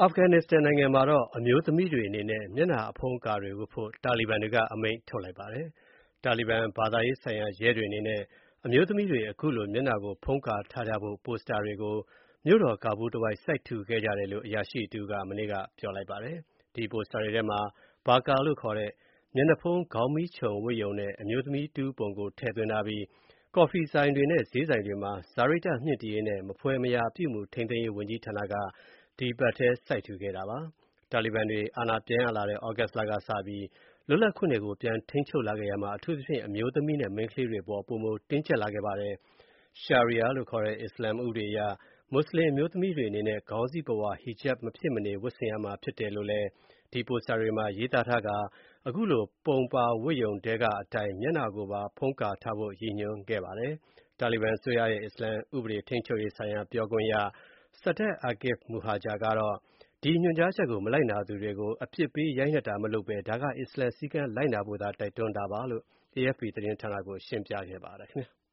အာဖဂန်နစ္စတန်နိုင်ငံမှာအမျိုးသမီးတွေအနေနဲ့မျက်နှာအဖုံးအကာတွေဝတ်ဖို့တာလီဘန်တွေကအမိန့်ထုတ်လိုက်ပါတယ်။ တာလီဘန်ဘာသာရေးဆိုင်ရာရဲတွေအနေနဲ့အမျိုးသမီးတွေအခုလိုမျက်နှာကိုဖုံးကာထားကြဖို့ပိုစတာတွေကိုမြို့တော်ကာဘူးလ်တဝိုက်စိုက်ထူခဲ့ကြတယ်လို့အရာရှိတဦးကမနေ့ကပြောလိုက်ပါတယ်။ ဒီပိုစတာတွေထဲမှာ Burqa လို့ခေါ်တဲ့မျက်နှာဖုံးခေါင်းမီးခြုံဝတ်ရုံနဲ့အမျိုးသမီးတဦးပုံကိုထည့်သွင်းထားပြီး ကော်ဖီဆိုင်တွေနဲ့ဈေးဆိုင်တွေမှာ စာရိတ္တမြှင့်တင်ရေးနဲ့မဖွယ်မရာပြုမူထိန်းသိမ်းရေးဝန်ကြီးဌာနကဒီအပတ်ထဲစိုက်ထူခဲ့တာပါ။ တာလီဘန်တွေအာဏာပြန်ရလာတဲ့ သြဂုတ်လကစပြီး လွတ်လပ်ခွင့်တွေကိုပြန်ထိန်းချုပ်လာခဲ့ရာမှာ အထူးသဖြင့်အမျိုးသမီးနဲ့မိန်းကလေးတွေအပေါ် ပိုမိုတင်းကျပ်လာခဲ့ပါတယ်။ Sharia လို့ခေါ်တဲ့ အစ္စလာမ်ဥပဒေအရ မွတ်ဆလင်အမျိုးသမီးတွေအနေနဲ့ခေါင်းစည်းပုဝါ hijab မဖြစ်မနေဝတ်ဆင်ရမှာဖြစ်တယ်လို့လည်း ဒီပိုစတာတွေမှာရေးသားထားကာ အခုလိုပုံပါဝတ်ရုံထဲကအတိုင်း မျက်နှာကိုပါဖုံးကာထားဖို့ရည်ညွှန်းခဲ့ပါတယ်။ တာလီဘန်အစိုးရရဲ့ အစ္စလာမ်ဥပဒေထိန်းချုပ်ရေးဆိုင်ရာပြောခွင့်ရ Sadat Akif Mohajer ကတော့ ဒီညွှန်ကြားချက်ကိုမလိုက်နာသူတွေကို အပြစ်ပေးရိုက်နှက်တာမလုပ်ဘဲ ဒါက အစ္စလာမ်စည်းကမ်းလိုက်နာဖို့သာတိုက်တွန်းတာပါလို့ AFP သတင်းဌာနကိုရှင်းပြခဲ့ပါတယ်ခင်ဗျာ